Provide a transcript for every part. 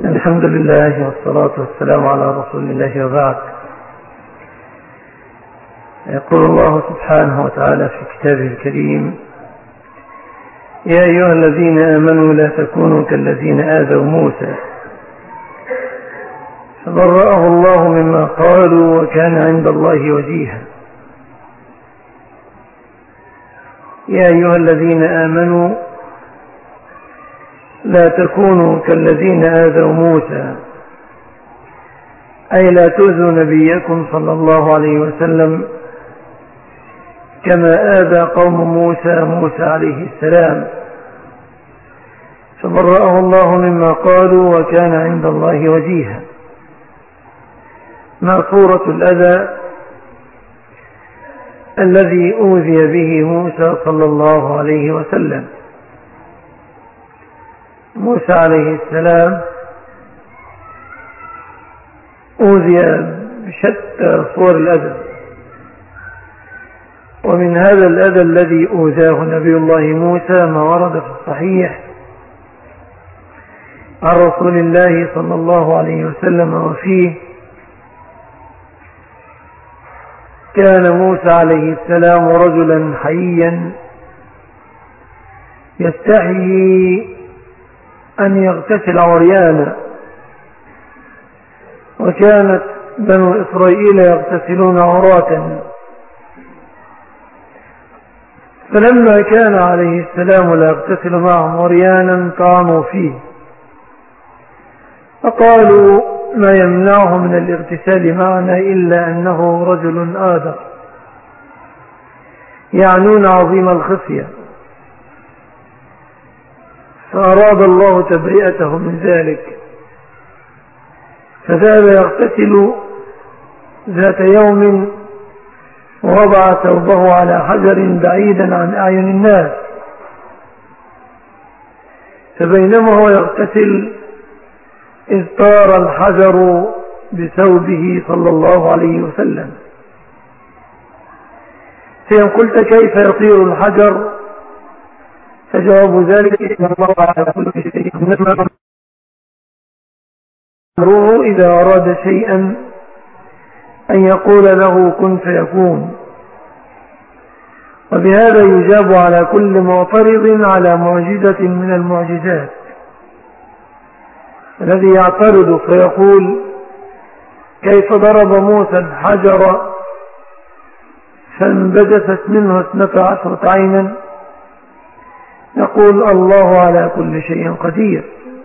الحمد لله والصلاة والسلام على رسول الله وبعد. يقول الله سبحانه وتعالى في كتابه الكريم: يا أيها الذين آمنوا لا تكونوا كالذين آذوا موسى فبرأه الله مما قالوا وكان عند الله وجيها. يا أيها الذين آمنوا لا تكونوا كالذين آذوا موسى، أي لا تؤذوا نبيكم صلى الله عليه وسلم كما آذى قوم موسى عليه السلام، فبرأه الله مما قالوا وكان عند الله وجيها. ما صورة الأذى الذي أوذي به موسى صلى الله عليه وسلم؟ موسى عليه السلام أوذي بشتى صور الأذى، ومن هذا الأذى الذي أوذاه نبي الله موسى ما ورد في الصحيح عن رسول الله صلى الله عليه وسلم، وفيه: كان موسى عليه السلام رجلا حييا يستحيي أن يغتسل عريانا، وكانت بنو إسرائيل يغتسلون عراة، فلما كان عليه السلام لا يغتسل معهم عريانا طعنوا فيه، فقالوا: ما يمنعه من الاغتسال معنا إلا أنه رجل آدر، يعنون عظيم الخفية، فأراد الله تبرئته من ذلك، فذهب يغتسل ذات يوم ووضع ثوبه على حجر بعيدا عن أعين الناس، فبينما هو يغتسل إذ طار الحجر بثوبه صلى الله عليه وسلم. فإن قلت: كيف يطير الحجر؟ فجواب ذلك: إن الله على كل شيء أمره إذا أراد شيئا أن يقول له كن فيكون. وبهذا يجاب على كل معترض على معجزة من المعجزات، الذي يعترض فيقول: كيف ضرب موسى الحجر فانبجست منه 12 عينا؟ نقول: الله على كل شيء قدير.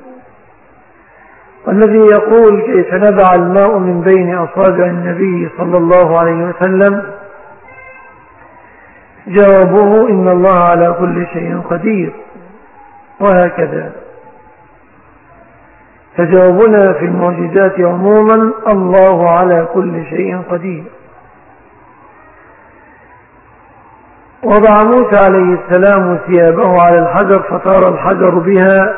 والذي يقول: كيف نبع الماء من بين أصابع النبي صلى الله عليه وسلم؟ جوابه: إن الله على كل شيء قدير. وهكذا. فجوابنا في المعجزات عموما: الله على كل شيء قدير. وضع موسى عليه السلام ثيابه على الحجر فطار الحجر بها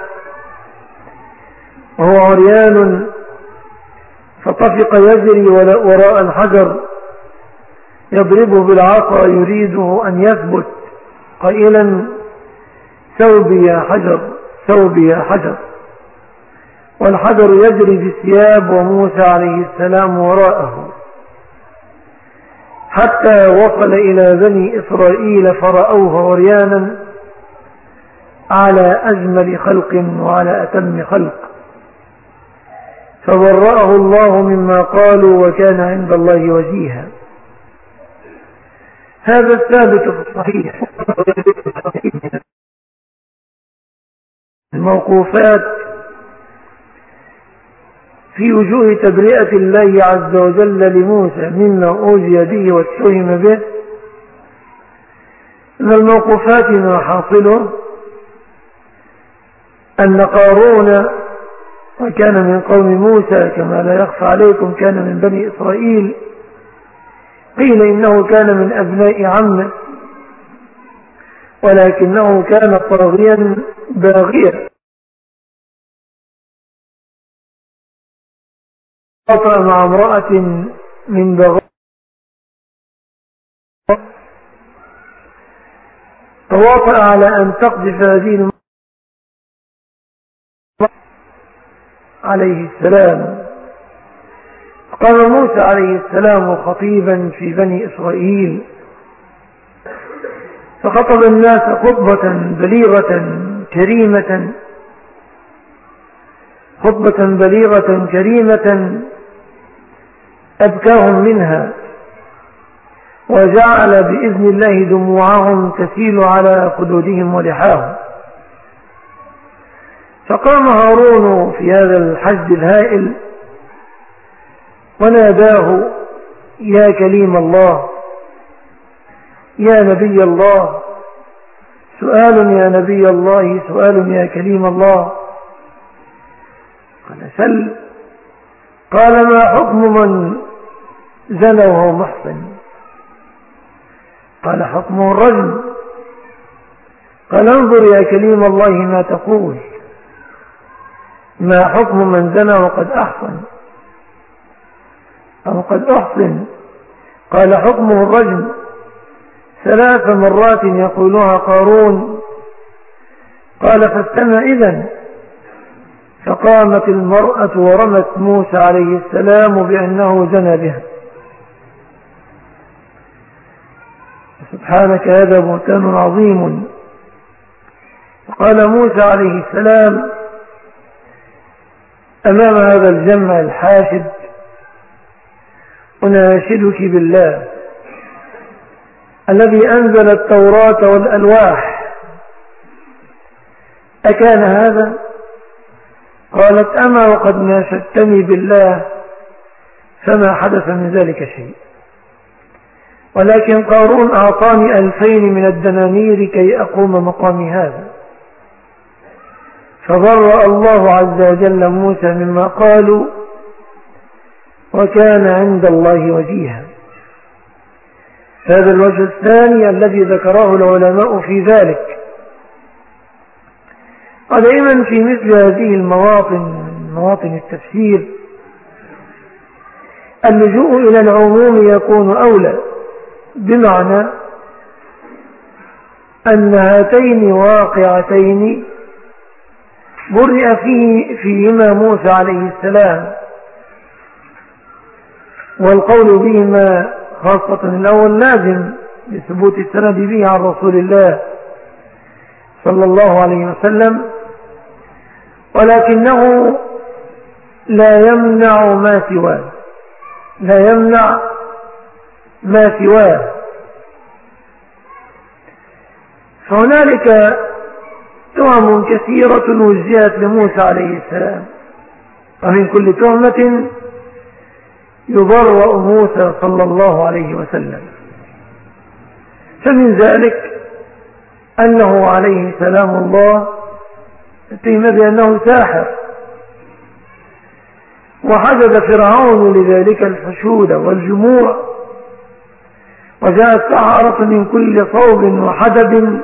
وهو عريان، فطفق يجري وراء الحجر يضربه بالعصا يريده أن يثبت قائلا: ثوبي يا حجر، ثوبي يا حجر. والحجر يجري بالثياب وموسى عليه السلام وراءه، حتى وصل إلى بني إسرائيل فرأوه عريانا على أجمل خلق وعلى أتم خلق، فبرأه الله مما قالوا وكان عند الله وجيها. هذا الثابت في الصحيح. الموقوفات في وجوه تبرئة الله عز وجل لموسى مما أوذي به واتهم به. من الموقوفات ما حاصله أن قارون، وكان من قوم موسى كما لا يخفى عليكم، كان من بني إسرائيل، قيل إنه كان من أبناء عمه، ولكنه كان طاغيا باغيا، وطأ مع امرأة من بغاء، فوافق على أن تقذف هذه عليه السلام. قام موسى عليه السلام خطيبا في بني إسرائيل، فخطب الناس خطبة بليغة كريمة أبكاهم منها، وجعل بإذن الله دموعهم تسيل على خدودهم ولحاهم. فقام هارون في هذا الحشد الهائل وناداه: يا كليم الله، يا نبي الله، سؤال يا نبي الله، سؤال يا كليم الله. قال: سل. قال: ما حكم من زنى وهو محصن؟ قال: حكمه الرجم. قال: انظر يا كليم الله ما تقول، ما حكم من زنى وقد أحصن أو قد أحصن؟ قال: حكمه الرجم. 3 مرات يقولها قارون. قال: فاستمع إذن. فقامت المرأة ورمت موسى عليه السلام بأنه زنى بها. سبحانك هذا بهتان عظيم. فقال موسى عليه السلام أمام هذا الجمع الحاشد: أناشدك بالله الذي أنزل التوراة والألواح، أكان هذا؟ قالت: أما وقد ناشدتني بالله فما حدث من ذلك شيء، ولكن قارون أعطاني 2000 من الدنانير كي أقوم مقامي هذا. فبرأ الله عز وجل موسى مما قالوا، وكان عند الله وجيها. هذا الوجه الثاني الذي ذكره العلماء في ذلك. ودائما في مثل هذه مواطن التفسير اللجوء إلى العموم يكون أولى، بمعنى أن هاتين واقعتين برئ فيهما موسى عليه السلام، والقول بهما خاصة الأول لازم لثبوت السند به عن رسول الله صلى الله عليه وسلم، ولكنه لا يمنع ما سواه. فهنالك تهم كثيرة وجهت لموسى عليه السلام، ومن كل تهمة يبرأ موسى صلى الله عليه وسلم. فمن ذلك أنه عليه سلام الله اتهم بأنه ساحر، وحشد فرعون لذلك الحشود والجموع، وجاء السحرة من كل صوب وحدب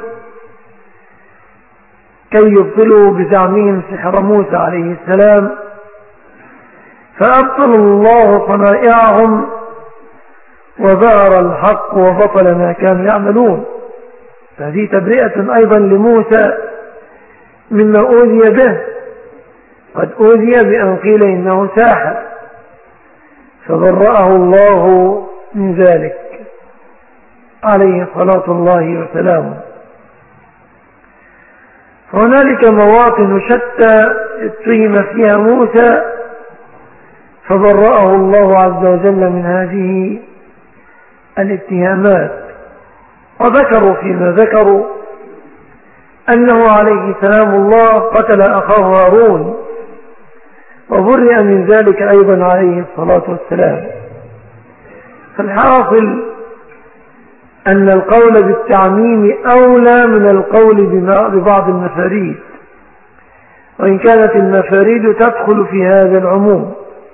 كي يبطلوا بزعمهم سحر موسى عليه السلام، فأبطل الله صنائعهم وظهر الحق وبطل ما كانوا يعملون. فهذه تبرئة أيضا لموسى مما أوذي به. قد أوذي بأن قيل إنه ساحر، فبرأه الله من ذلك عليه صلاة الله وسلامه. فهنالك مواطن شتى اتهم فيها موسى فبرأه الله عز وجل من هذه الاتهامات. وذكروا فيما ذكروا أنه عليه سلام الله قتل أخاه هارون، وبرئ من ذلك أيضا عليه الصلاة والسلام. فالحاصل أن القول بالتعميم أولى من القول ببعض المفاريد، وإن كانت المفاريد تدخل في هذا العموم.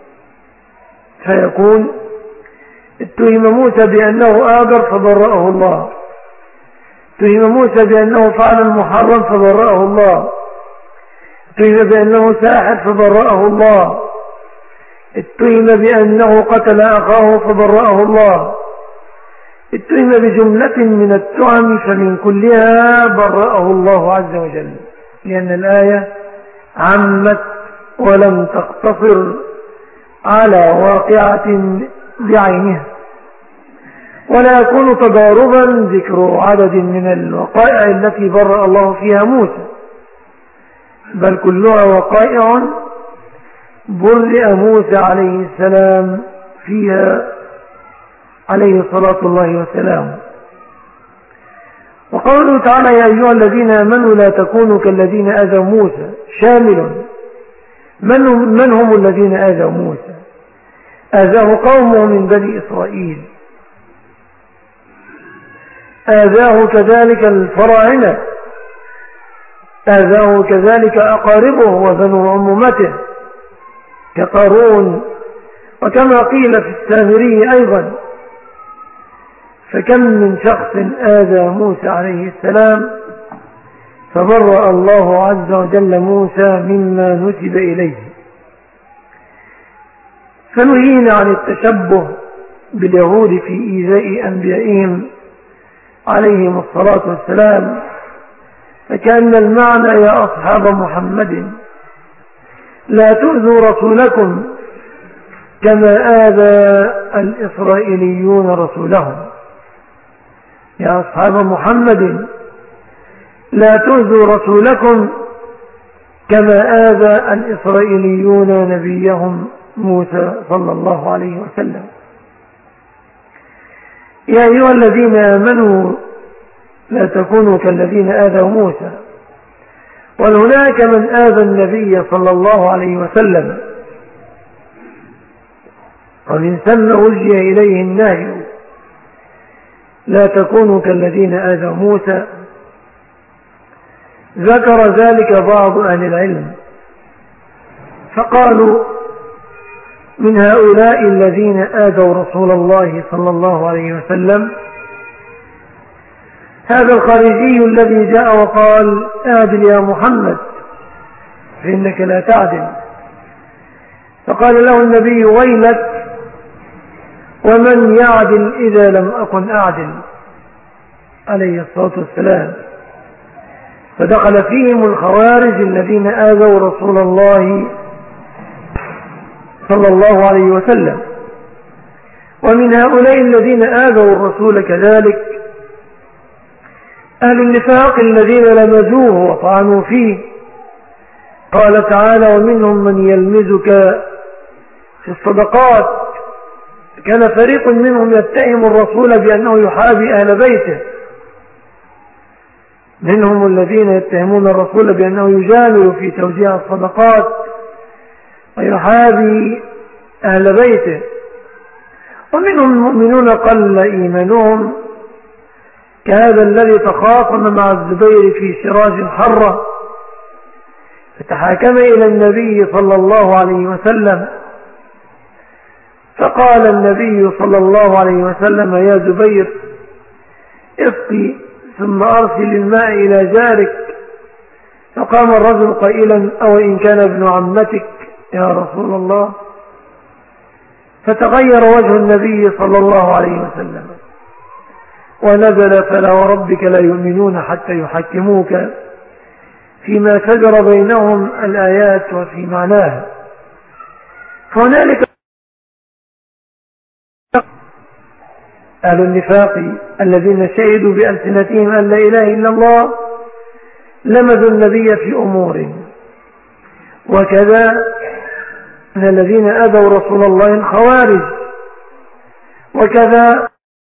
فيكون اتهم موسى بأنه آجر فبرأه الله، اتهم موسى بأنه فعل المحرم فبرأه الله، اتهم بأنه ساحر فبرأه الله، اتهم بأنه قتل أخاه فبرأه الله، اتهم بجملة من التهم فمن كلها برأه الله عز وجل، لأن الآية عمت ولم تقتصر على واقعة بعينها، ولا يكون تضاربا ذكر عدد من الوقائع التي برأ الله فيها موسى، بل كلها وقائع برئ موسى عليه السلام فيها عليه صلاة الله وسلامه. وقوله تعالى يا أيها الذين آمنوا لا تكونوا كالذين آذوا موسى شامل. من هم الذين آذوا موسى؟ آذاه قومه من بني إسرائيل، آذاه كذلك الفراعنة، آذاه كذلك أقاربه وبنو عمومته كقارون، وكما قيل في السامري أيضا. فكم من شخص آذى موسى عليه السلام فبرأ الله عز وجل موسى مما نسب إليه. فنهينا عن التشبه باليهود في إيذاء أنبيائهم عليهم الصلاة والسلام، فكأن المعنى يا أصحاب محمد لا تؤذوا رسولكم كما آذى الإسرائيليون رسولهم. يا أصحاب محمد لا تؤذوا رسولكم كما آذى الإسرائيليون نبيهم موسى صلى الله عليه وسلم. يا أيها الذين آمنوا لا تكونوا كالذين آذوا موسى. وهناك من آذى النبي صلى الله عليه وسلم، ومن ثم وجه إليه النهي لا تكونوا كالذين آذوا موسى. ذكر ذلك بعض أهل العلم فقالوا من هؤلاء الذين آذوا رسول الله صلى الله عليه وسلم هذا الخارجي الذي جاء وقال اعدل يا محمد فإنك لا تعدل. فقال له النبي ويلك ومن يعدل إذا لم أكن أعدل عليه الصلاة والسلام. فدخل فيهم الخوارج الذين آذوا رسول الله صلى الله عليه وسلم. ومن هؤلاء الذين آذوا الرسول كذلك أهل النفاق الذين لمزوه وطعنوا فيه. قال تعالى ومنهم من يلمزك في الصدقات. كان فريق منهم يتهم الرسول بأنه يحابي أهل بيته، منهم الذين يتهمون الرسول بأنه يجامل في توزيع الصدقات ويحابي أهل بيته، ومنهم المؤمنون قل إيمانهم كهذا الذي تخاصم مع الزبير في سراج حرة فتحاكم إلى النبي صلى الله عليه وسلم فقال النبي صلى الله عليه وسلم يا زبير اسقي ثم أرسل الماء إلى جارك. فقام الرجل قائلا أو إن كان ابن عمتك يا رسول الله. فتغير وجه النبي صلى الله عليه وسلم ونزل فلا وربك لا يؤمنون حتى يحكموك فيما شجر بينهم الآيات وفي معناها. فهنالك أهل النفاق الذين شهدوا بألسنتهم أن لا إله إلا الله لمزوا النبي في أمور، وكذا من الذين أذوا رسول الله الخوارج، وكذا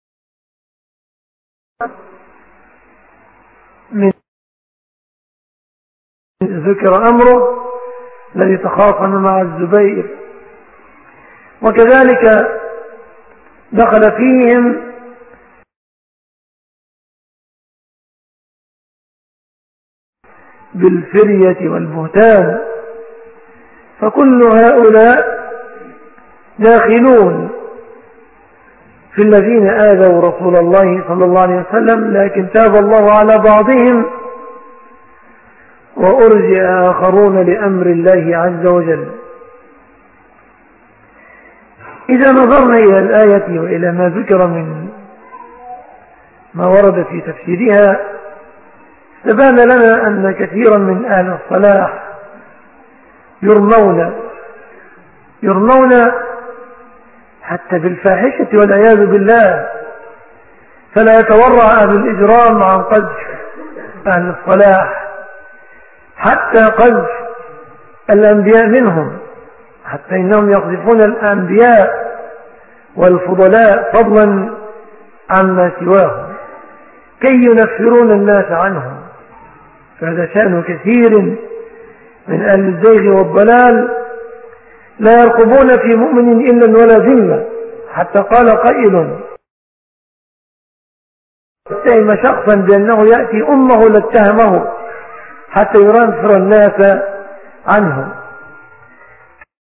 من ذكر أمره الذي تخاصم مع الزبير، وكذلك دخل فيهم بالفرية والبهتان. فكل هؤلاء داخلون في الذين آذوا رسول الله صلى الله عليه وسلم، لكن تاب الله على بعضهم وأرجئ آخرون لأمر الله عز وجل. إذا نظرنا إلى الآية وإلى ما ذكر من ما ورد في تفسيرها استبان لنا أن كثيرا من أهل الصلاح يرمون حتى بالفاحشة والعياذ بالله، فلا يتورع أهل الإجرام عن قذف أهل الصلاح، حتى قذف الأنبياء منهم، حتى إنهم يقذفون الأنبياء والفضلاء فضلا عما سواهم كي ينفرون الناس عنهم. فهذا شأن كثير من أهل الزيغ والضلال، لا يرقبون في مؤمن إلا ولا ذمة، حتى قال قائل اتهم شخصا بأنه يأتي أمه لاتهمه حتى ينفر الناس عنه.